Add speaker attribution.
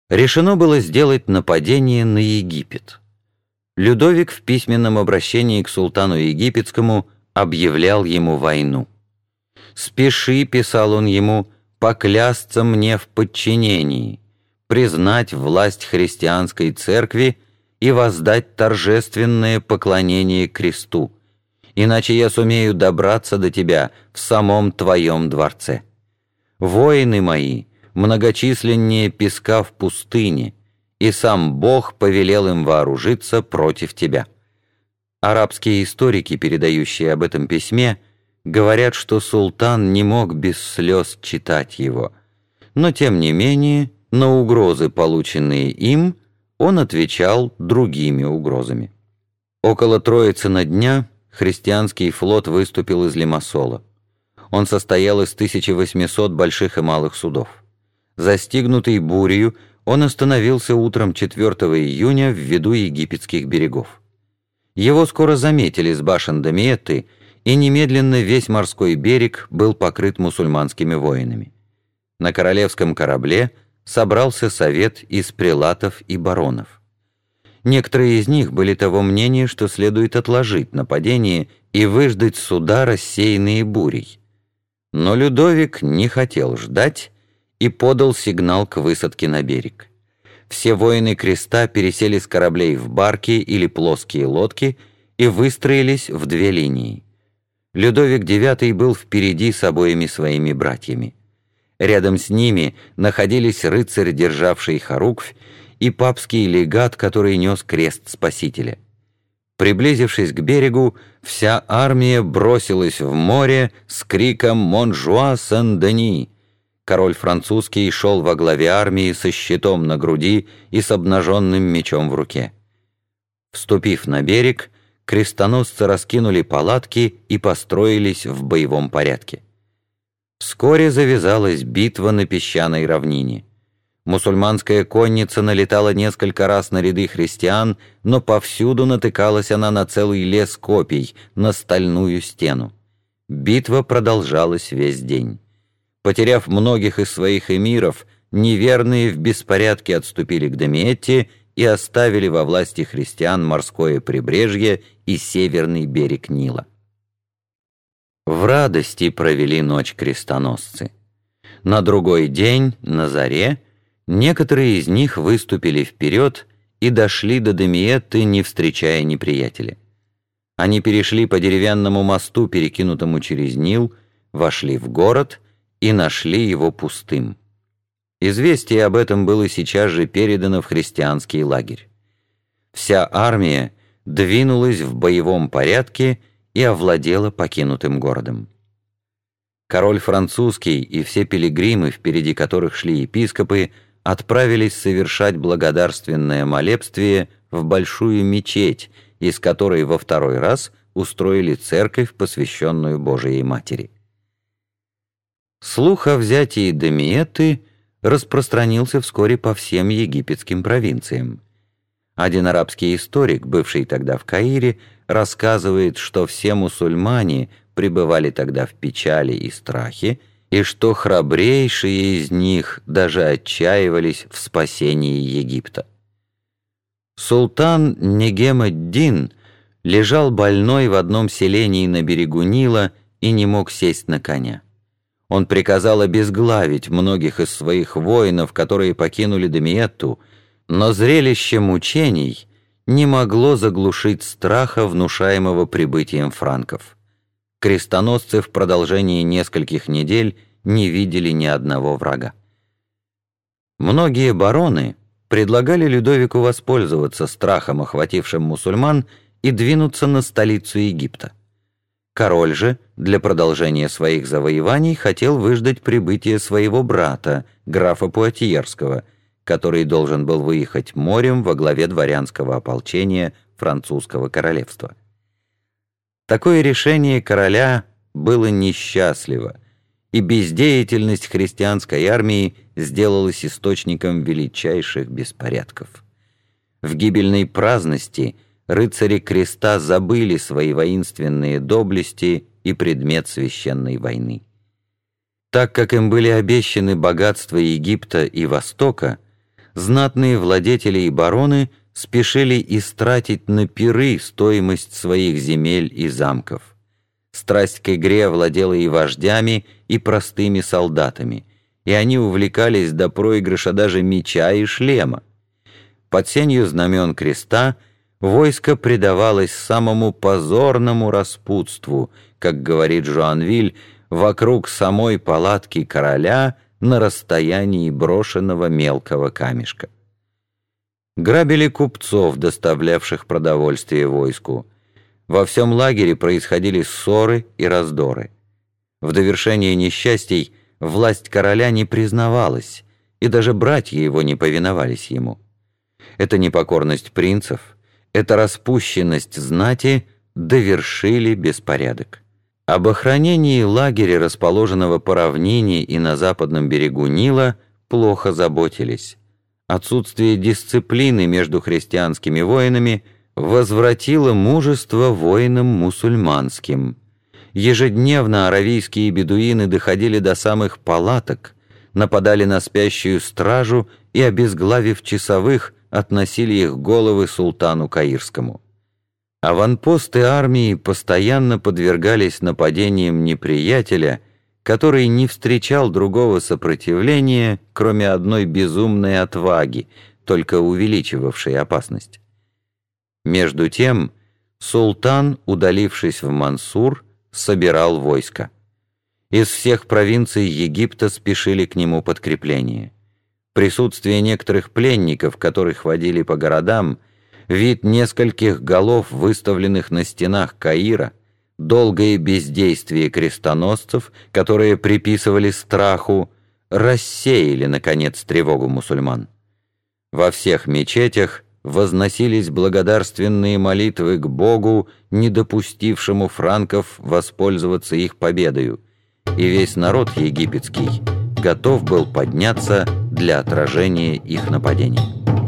Speaker 1: Решено было сделать нападение на Египет. Людовик в письменном обращении к султану египетскому объявлял ему войну. «Спеши», — писал он ему, — «поклясться мне в подчинении, признать власть христианской церкви и воздать торжественное поклонение кресту, иначе я сумею добраться до тебя в самом твоем дворце. Воины мои многочисленнее песка в пустыне, и сам Бог повелел им вооружиться против тебя». Арабские историки, передающие об этом письме, говорят, что султан не мог без слез читать его, но тем не менее на угрозы, полученные им, он отвечал другими угрозами. Около Троицына дня христианский флот выступил из Лимассола. Он состоял из 1800 больших и малых судов. Застигнутый бурею, он остановился утром 4 июня в виду египетских берегов. Его скоро заметили с башен Дамиетты, и немедленно весь морской берег был покрыт мусульманскими воинами. На королевском корабле собрался совет из прелатов и баронов. Некоторые из них были того мнения, что следует отложить нападение и выждать суда, рассеянные бурей. Но Людовик не хотел ждать и подал сигнал к высадке на берег. Все воины креста пересели с кораблей в барки или плоские лодки и выстроились в две линии. Людовик IX был впереди с обоими своими братьями. Рядом с ними находились рыцарь, державший хоруквь, и папский легат, который нес крест Спасителя. Приблизившись к берегу, вся армия бросилась в море с криком «Монжуа Сен-Дени!». Король французский шел во главе армии со щитом на груди и с обнаженным мечом в руке. Вступив на берег, крестоносцы раскинули палатки и построились в боевом порядке. Вскоре завязалась битва на песчаной равнине. Мусульманская конница налетала несколько раз на ряды христиан, но повсюду натыкалась она на целый лес копий, на стальную стену. Битва продолжалась весь день. Потеряв многих из своих эмиров, неверные в беспорядке отступили к Дамиетте и оставили во власти христиан морское прибрежье и северный берег Нила. В радости провели ночь крестоносцы. На другой день, на заре, некоторые из них выступили вперед и дошли до Дамиетты, не встречая неприятеля. Они перешли по деревянному мосту, перекинутому через Нил, вошли в город и нашли его пустым. Известие об этом было сейчас же передано в христианский лагерь. Вся армия двинулась в боевом порядке и овладела покинутым городом. Король французский и все пилигримы, впереди которых шли епископы, отправились совершать благодарственное молебствие в большую мечеть, из которой во второй раз устроили церковь, посвященную Божией Матери. Слух о взятии Дамиетты распространился вскоре по всем египетским провинциям. Один арабский историк, бывший тогда в Каире, рассказывает, что все мусульмане пребывали тогда в печали и страхе, и что храбрейшие из них даже отчаивались в спасении Египта. Султан Негем-ад-Дин лежал больной в одном селении на берегу Нила и не мог сесть на коня. Он приказал обезглавить многих из своих воинов, которые покинули Дамиетту, но зрелище мучений не могло заглушить страха, внушаемого прибытием франков. Крестоносцы в продолжении нескольких недель не видели ни одного врага. Многие бароны предлагали Людовику воспользоваться страхом, охватившим мусульман, и двинуться на столицу Египта. Король же для продолжения своих завоеваний хотел выждать прибытие своего брата, графа Пуатьерского, который должен был выехать морем во главе дворянского ополчения французского королевства. Такое решение короля было несчастливо, и бездеятельность христианской армии сделалась источником величайших беспорядков. В гибельной праздности рыцари креста забыли свои воинственные доблести и предмет священной войны. Так как им были обещаны богатства Египта и Востока, знатные владетели и бароны спешили истратить на пиры стоимость своих земель и замков. Страсть к игре владела и вождями, и простыми солдатами, и они увлекались до проигрыша даже меча и шлема. Под сенью знамен креста войско предавалось самому позорному распутству, как говорит Жуанвиль, вокруг самой палатки короля на расстоянии брошенного мелкого камешка. Грабили купцов, доставлявших продовольствие войску. Во всем лагере происходили ссоры и раздоры. В довершение несчастий власть короля не признавалась, и даже братья его не повиновались ему. Эта непокорность принцев, эта распущенность знати довершили беспорядок. Об охранении лагеря, расположенного по равнине и на западном берегу Нила, плохо заботились. Отсутствие дисциплины между христианскими воинами возвратило мужество воинам мусульманским. Ежедневно аравийские бедуины доходили до самых палаток, нападали на спящую стражу и, обезглавив часовых, относили их головы султану Каирскому. Аванпосты армии постоянно подвергались нападениям неприятеля, который не встречал другого сопротивления, кроме одной безумной отваги, только увеличивавшей опасность. Между тем султан, удалившись в Мансур, собирал войско. Из всех провинций Египта спешили к нему подкрепления. Присутствие некоторых пленников, которых водили по городам, вид нескольких голов, выставленных на стенах Каира, долгое бездействие крестоносцев, которые приписывали страху, рассеяли, наконец, тревогу мусульман. Во всех мечетях возносились благодарственные молитвы к Богу, не допустившему франков воспользоваться их победою, и весь народ египетский готов был подняться для отражения их нападения.